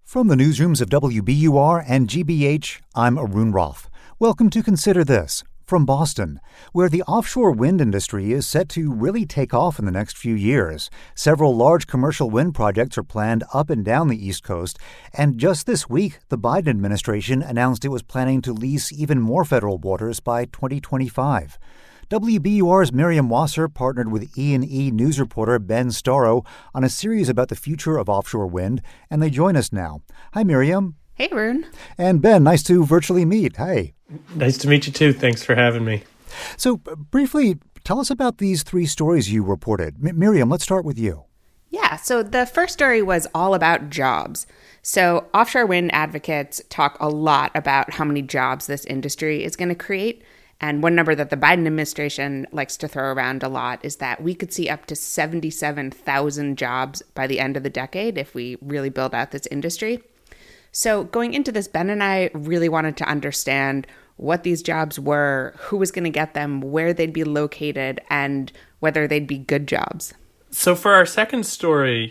From the newsrooms of WBUR and GBH, I'm Arun Roth. Welcome to Consider This from Boston, where the offshore wind industry is set to really take off in the next few years. Several large commercial wind projects are planned up and down the East Coast, and just this week, the Biden administration announced it was planning to lease even more federal waters by 2025. WBUR's Miriam Wasser partnered with E&E news reporter Ben Storrow on a series about the future of offshore wind, and they join us now. Hi, Miriam. Hey, Arun. And Ben, nice to virtually meet. Hey. Nice to meet you, too. Thanks for having me. So, briefly, tell us about these three stories you reported. Miriam, let's start with you. Yeah, so the first story was all about jobs. So offshore wind advocates talk a lot about how many jobs this industry is going to create. And one number that the Biden administration likes to throw around a lot is that we could see up to 77,000 jobs by the end of the decade if we really build out this industry. So going into this, Ben and I really wanted to understand what these jobs were, who was going to get them, where they'd be located, and whether they'd be good jobs. So for our second story,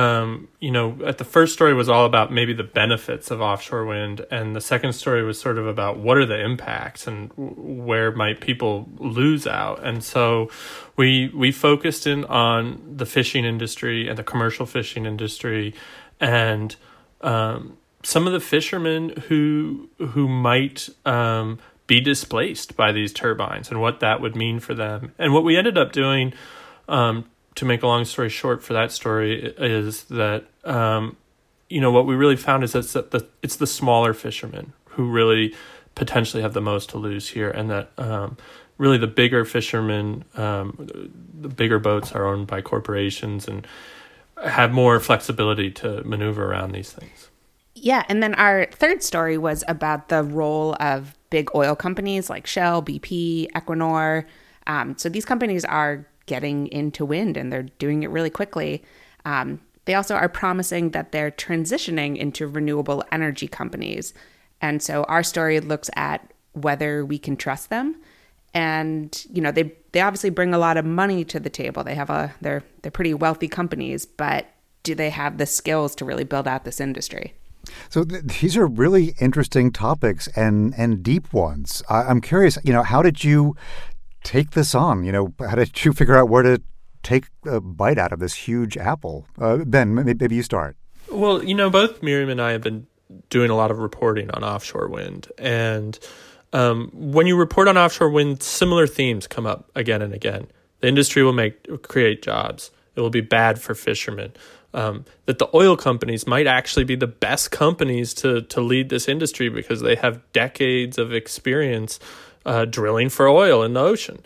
at the first story was all about maybe the benefits of offshore wind, and the second story was sort of about what are the impacts and where might people lose out. And so we focused in on the fishing industry and the commercial fishing industry, and some of the fishermen who might be displaced by these turbines and what that would mean for them. And what we ended up doing, to make a long story short for that story, is that, what we really found is that it's the smaller fishermen who really potentially have the most to lose here, and that really the bigger fishermen, the bigger boats are owned by corporations and have more flexibility to maneuver around these things. Yeah, and then our third story was about the role of big oil companies like Shell, BP, Equinor. So these companies are getting into wind, and they're doing it really quickly. They also are promising that they're transitioning into renewable energy companies. And so our story looks at whether we can trust them. And, they obviously bring a lot of money to the table. They're pretty wealthy companies, but do they have the skills to really build out this industry? So these are really interesting topics and deep ones. I'm curious, how did you take this on? How did you figure out where to take a bite out of this huge apple? Ben, maybe you start. Well, both Miriam and I have been doing a lot of reporting on offshore wind. And when you report on offshore wind, similar themes come up again and again. The industry will create jobs. It will be bad for fishermen. That the oil companies might actually be the best companies to lead this industry because they have decades of experience drilling for oil in the ocean.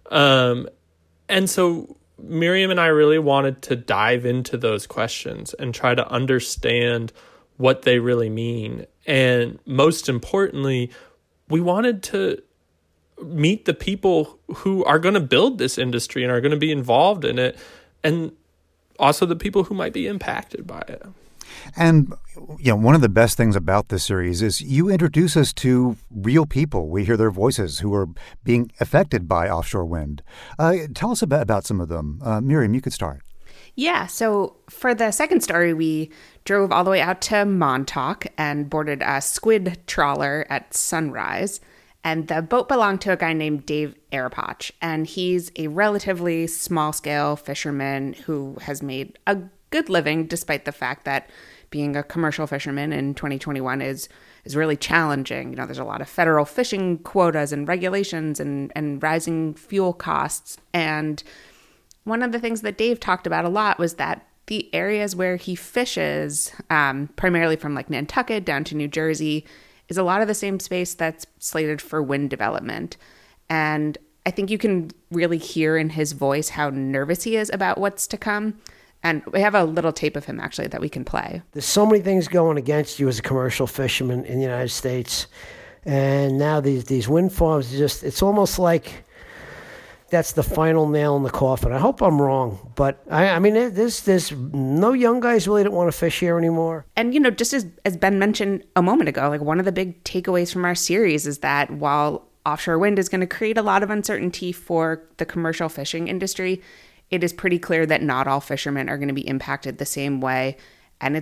And so Miriam and I really wanted to dive into those questions and try to understand what they really mean. And most importantly, we wanted to meet the people who are going to build this industry and are going to be involved in it, and also the people who might be impacted by it. And, one of the best things about this series is you introduce us to real people. We hear their voices who are being affected by offshore wind. Tell us about some of them. Miriam, you could start. Yeah, so for the second story, we drove all the way out to Montauk and boarded a squid trawler at sunrise. And the boat belonged to a guy named Dave Arapach, and he's a relatively small-scale fisherman who has made a good living, despite the fact that being a commercial fisherman in 2021 is really challenging. There's a lot of federal fishing quotas and regulations and rising fuel costs. And one of the things that Dave talked about a lot was that the areas where he fishes, primarily from like Nantucket down to New Jersey, is a lot of the same space that's slated for wind development. And I think you can really hear in his voice how nervous he is about what's to come. And we have a little tape of him, actually, that we can play. There's so many things going against you as a commercial fisherman in the United States. And now these wind farms, it's almost like that's the final nail in the coffin. I hope I'm wrong, but I mean, there's no young guys really that want to fish here anymore. And, just as Ben mentioned a moment ago, like one of the big takeaways from our series is that while offshore wind is going to create a lot of uncertainty for the commercial fishing industry, it is pretty clear that not all fishermen are going to be impacted the same way. And it's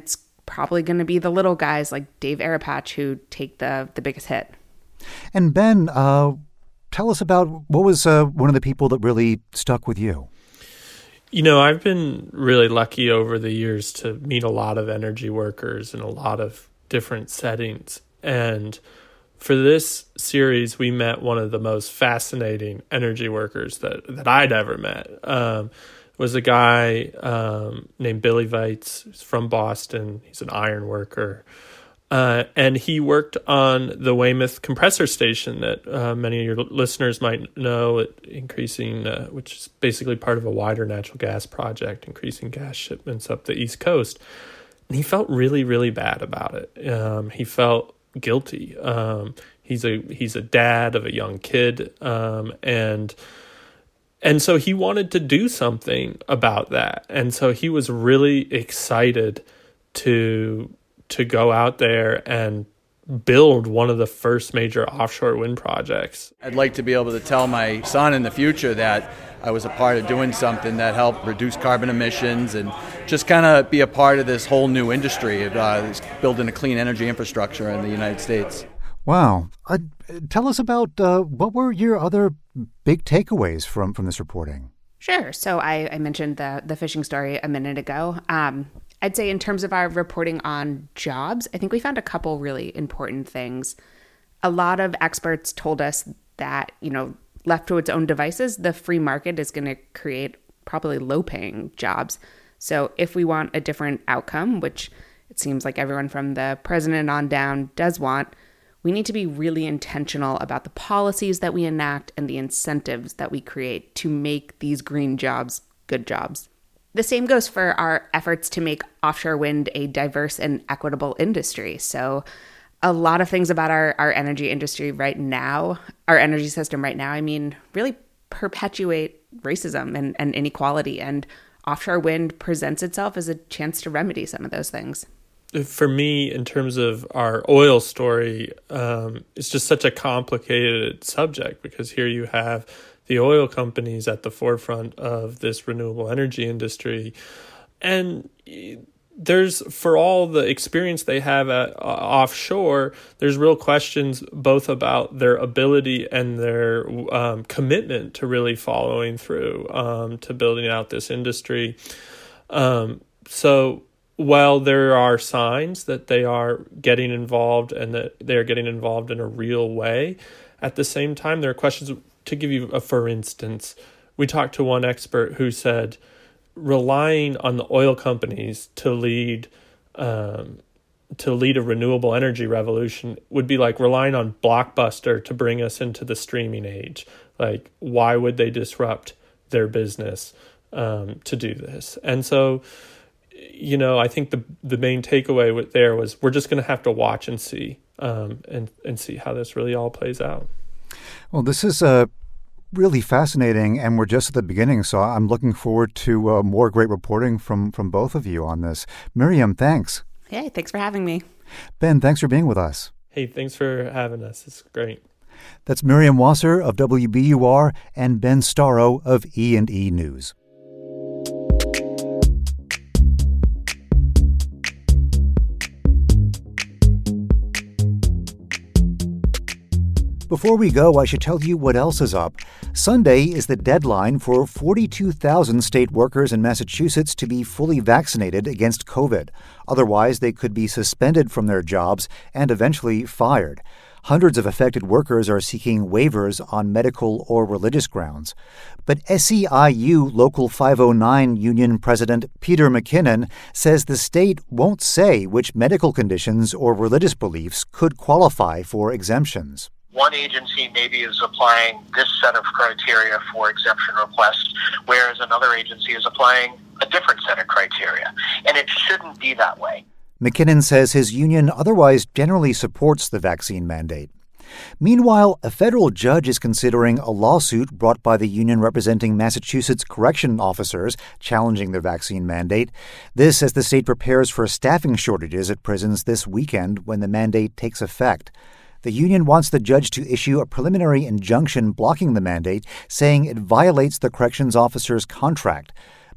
probably going to be the little guys like Dave Arapatch who take the biggest hit. And Ben, tell us about what was one of the people that really stuck with you. I've been really lucky over the years to meet a lot of energy workers in a lot of different settings. And for this series, we met one of the most fascinating energy workers that I'd ever met. Was a guy named Billy Weitz. He's from Boston. He's an iron worker. And he worked on the Weymouth compressor station that many of your listeners might know, increasing, which is basically part of a wider natural gas project, increasing gas shipments up the East Coast. And he felt really, really bad about it. He felt guilty. He's a dad of a young kid, and so he wanted to do something about that. And so he was really excited to go out there and build one of the first major offshore wind projects. I'd like to be able to tell my son in the future that I was a part of doing something that helped reduce carbon emissions and just kind of be a part of this whole new industry of building a clean energy infrastructure in the United States. Wow. Tell us about what were your other big takeaways from this reporting? Sure. So I mentioned the fishing story a minute ago. I'd say in terms of our reporting on jobs, I think we found a couple really important things. A lot of experts told us that, left to its own devices, the free market is going to create probably low-paying jobs. So if we want a different outcome, which it seems like everyone from the president on down does want, we need to be really intentional about the policies that we enact and the incentives that we create to make these green jobs good jobs. The same goes for our efforts to make offshore wind a diverse and equitable industry. So a lot of things about our energy industry right now, our energy system right now, really perpetuate racism and inequality. And offshore wind presents itself as a chance to remedy some of those things. For me, in terms of our oil story, it's just such a complicated subject because here you have the oil companies at the forefront of this renewable energy industry. And there's, for all the experience they have at offshore, there's real questions both about their ability and their commitment to really following through to building out this industry. So while there are signs that they are getting involved and that they're getting involved in a real way, at the same time, there are questions. To give you a for instance, we talked to one expert who said relying on the oil companies to lead a renewable energy revolution would be like relying on Blockbuster to bring us into the streaming age. Like, why would they disrupt their business to do this? And so, I think the main takeaway there was we're just going to have to watch and see and see how this really all plays out. Well, this is really fascinating, and we're just at the beginning, so I'm looking forward to more great reporting from both of you on this. Miriam, thanks. Hey, thanks for having me. Ben, thanks for being with us. Hey, thanks for having us. It's great. That's Miriam Wasser of WBUR and Ben Starrow of E&E News. Before we go, I should tell you what else is up. Sunday is the deadline for 42,000 state workers in Massachusetts to be fully vaccinated against COVID. Otherwise, they could be suspended from their jobs and eventually fired. Hundreds of affected workers are seeking waivers on medical or religious grounds. But SEIU Local 509 Union President Peter McKinnon says the state won't say which medical conditions or religious beliefs could qualify for exemptions. One agency maybe is applying this set of criteria for exemption requests, whereas another agency is applying a different set of criteria. And it shouldn't be that way. McKinnon says his union otherwise generally supports the vaccine mandate. Meanwhile, a federal judge is considering a lawsuit brought by the union representing Massachusetts correction officers challenging their vaccine mandate. This as the state prepares for staffing shortages at prisons this weekend when the mandate takes effect. The union wants the judge to issue a preliminary injunction blocking the mandate, saying it violates the corrections officer's contract.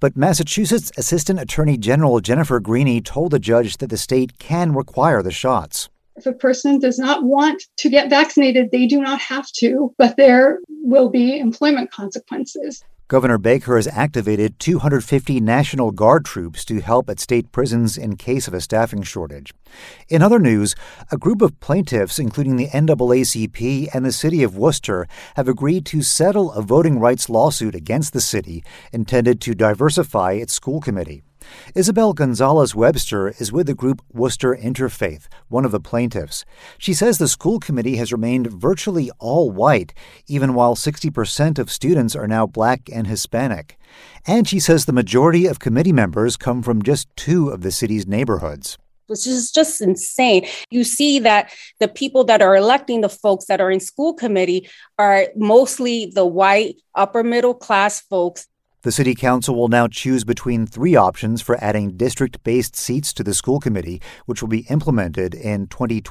But Massachusetts Assistant Attorney General Jennifer Greene told the judge that the state can require the shots. If a person does not want to get vaccinated, they do not have to, but there will be employment consequences. Governor Baker has activated 250 National Guard troops to help at state prisons in case of a staffing shortage. In other news, a group of plaintiffs, including the NAACP and the city of Worcester, have agreed to settle a voting rights lawsuit against the city intended to diversify its school committee. Isabel Gonzalez-Webster is with the group Worcester Interfaith, one of the plaintiffs. She says the school committee has remained virtually all white, even while 60% of students are now Black and Hispanic. And she says the majority of committee members come from just 2 of the city's neighborhoods. Which is just insane. You see that the people that are electing the folks that are in school committee are mostly the white, upper middle class folks. The City Council will now choose between 3 options for adding district-based seats to the school committee, which will be implemented in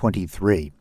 2023.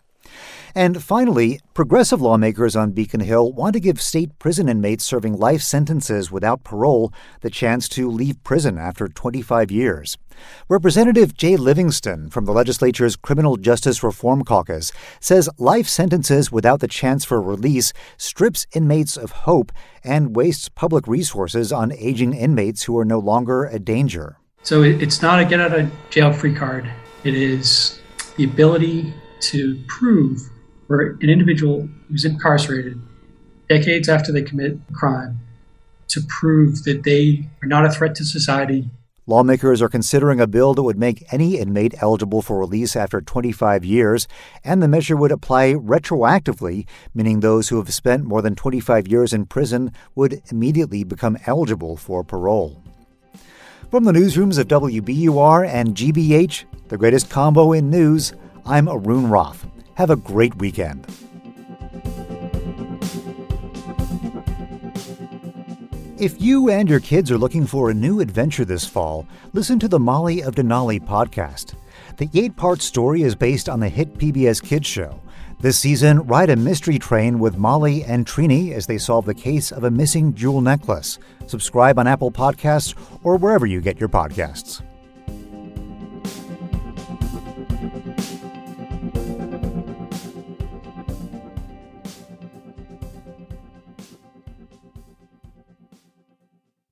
And finally, progressive lawmakers on Beacon Hill want to give state prison inmates serving life sentences without parole the chance to leave prison after 25 years. Representative Jay Livingston from the legislature's Criminal Justice Reform Caucus says life sentences without the chance for release strips inmates of hope and wastes public resources on aging inmates who are no longer a danger. So it's not a get-out-of-jail-free card. It is the ability to prove for an individual who's incarcerated decades after they commit a crime to prove that they are not a threat to society. Lawmakers are considering a bill that would make any inmate eligible for release after 25 years, and the measure would apply retroactively, meaning those who have spent more than 25 years in prison would immediately become eligible for parole. From the newsrooms of WBUR and GBH, the greatest combo in news, I'm Arun Roth. Have a great weekend. If you and your kids are looking for a new adventure this fall, listen to the Molly of Denali podcast. The 8-part story is based on the hit PBS Kids show. This season, ride a mystery train with Molly and Trini as they solve the case of a missing jewel necklace. Subscribe on Apple Podcasts or wherever you get your podcasts.